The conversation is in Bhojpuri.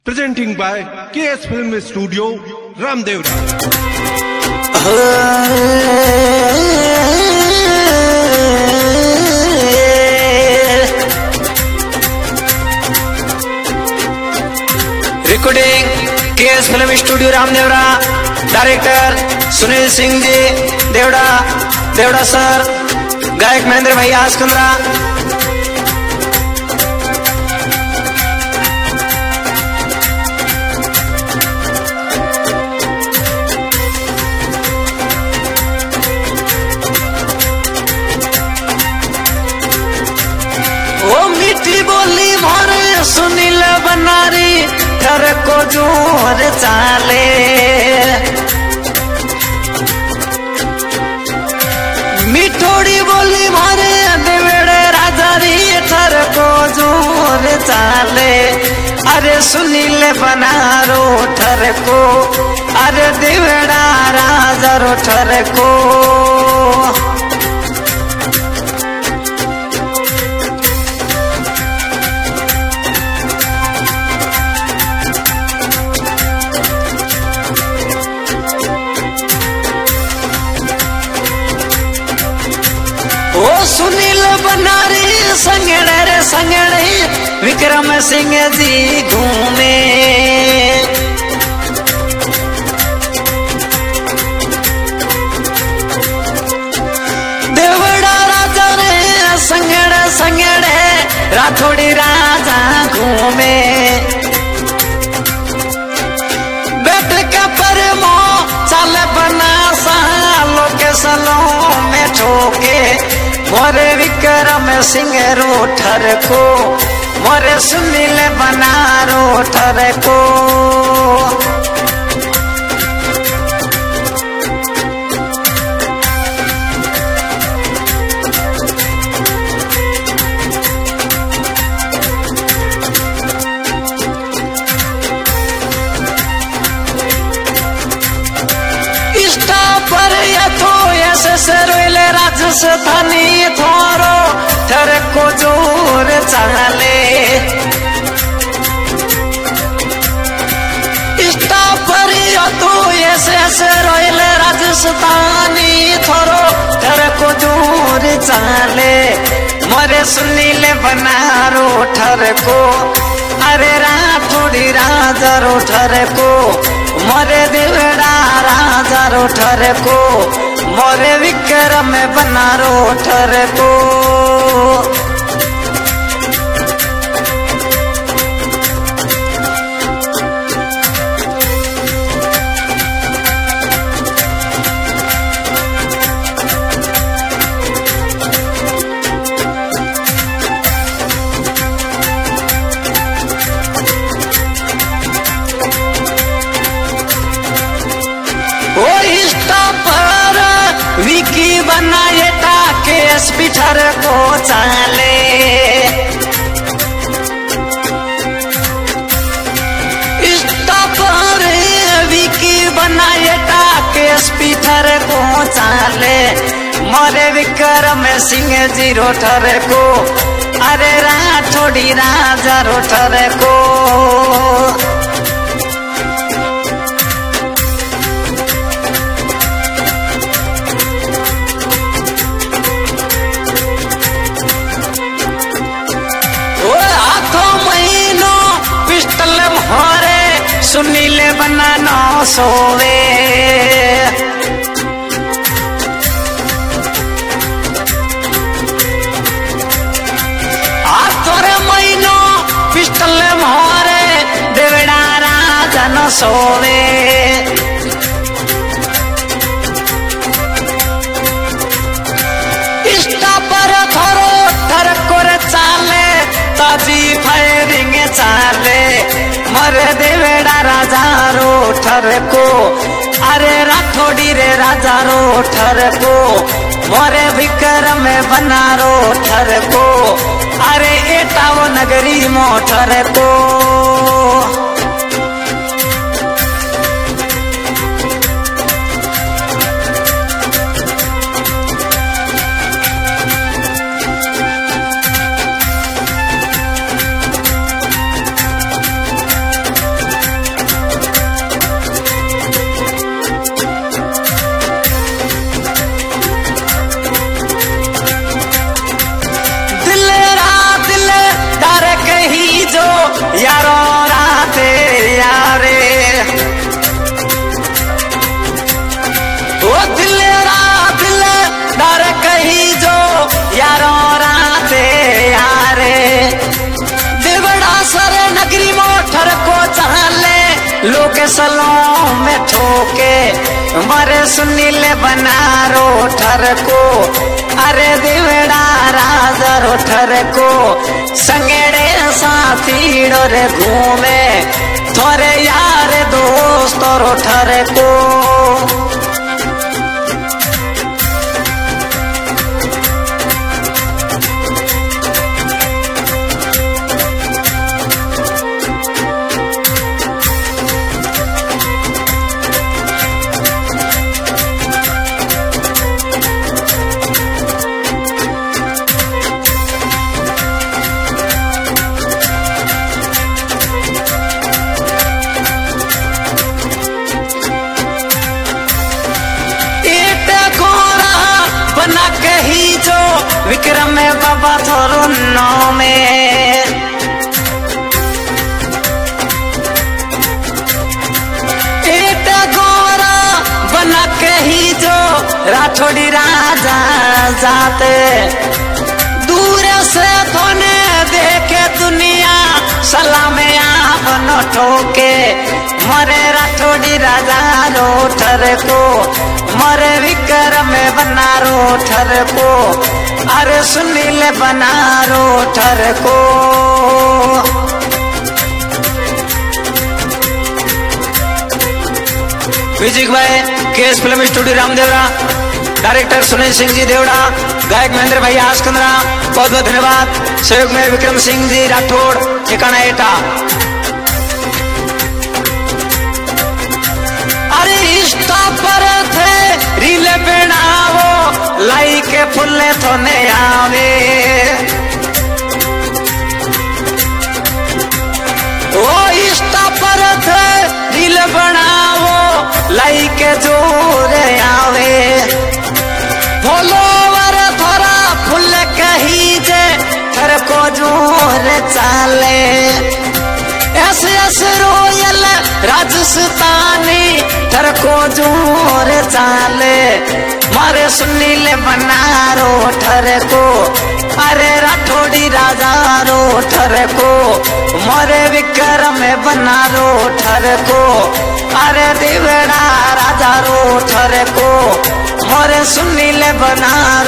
Presenting by KS Film Studio, Ramdevra. Recording KS Film Studio, Ramdevra. Director Sunil Singh जी देवड़ा सर. गायक महेंद्र भैया आसकंद्रा. मीठी बोली भरे सुनील बनारी घर को जोर चाले. मिठोड़ी बोली भरे देवेड़े राजारी घर को जोर चाले. अरे सुनील बनारो ठर को, अरे देवेड़ा राजा रो ठर को. सुनील बनारी संगड़े विक्रम सिंह जी घूमे. देवड़ा राजा रे संगड़े राठौड़ी राजा घूमे. बैठ के परमो चल बना सालों के सलों में ठोके. मोरे विक्रम सिंह रोठर को, मोरे सुनील बना रोठर को. इष्टा पर यथो ऐसे रोले राजस्थानी थोरो ठर को जोर चाले. इष्टा पर यथो ऐसे रोले राजस्थानी थोरो ठर को जोर चाले. मोरे सुनील बनारो ठर को, अरे राठौड़ी राजा रो ठर को. मोरे देवड़ा राजा रो ठर को, मोरे विक्रम बनारो ठर को. विकी बनाए टाके स्पीटर को चाले. स्टॉपर विकी बनाए टाके स्पीटर को चाले. मोरे विक्रम सिंह जी रोठर को, अरे राठौड़ी राजा रोठर को. सुनील बनाना सोवे. आतोरे महीनो पिस्टल मोरे देवड़ा राजा न सोवे. इष्टा पर थोरो ठर कोरे चाले, ताजी फायरिंग चाले. मरे देवेड़ा राजा रो ठर को, अरे राठौड़ी रे राजा रो ठर को. मोरे विक्रम बना रो ठर को, अरे एटाव नगरी मोठर को. मसलों में ठोके मरे सुनील बनारो ठर को अरे दिवड़ा राजा रो ठर को संगेड़े साथी रे घूमे थोरे यार दोस्त रो ठर को बना कही जो विक्रम में बाबा थोरो नाव में एक गोरा बना कही जो राठौड़ी राजा जाते दूर से थोने देखे दुनिया सलामे आप न ठोके मरे राठौड़ी राजा रो ठर को मरे विक्रम में बनारो ठर को अरे सुनील बनारो ठर को music by KS film studio Ramdevra, director Sunil Singh ji Devda, गायक महेंद्र भाई आसकंदरा। बहुत बहुत धन्यवाद। सहयोग में विक्रम सिंह जी राठौड़, ठिकाना एटा। अरे इष्टा पर थे रील बनावो लाई के फुल्ले थोने आवे ओ इष्टा पर थे रील बनावो लाई के जोरे आवे फॉलोवर थोड़ा फुल कही जे थर को जोर चाले ऐसे ऐसे रोयल राजस्थानी थर को जोर चाले मारे सुनील बनारो ठर को अरे राठौड़ी राजा रो ठर को मारे विक्रम में बनारो ठर को अरे दिवड़ा राजा रो ठर को मारे सुनील बना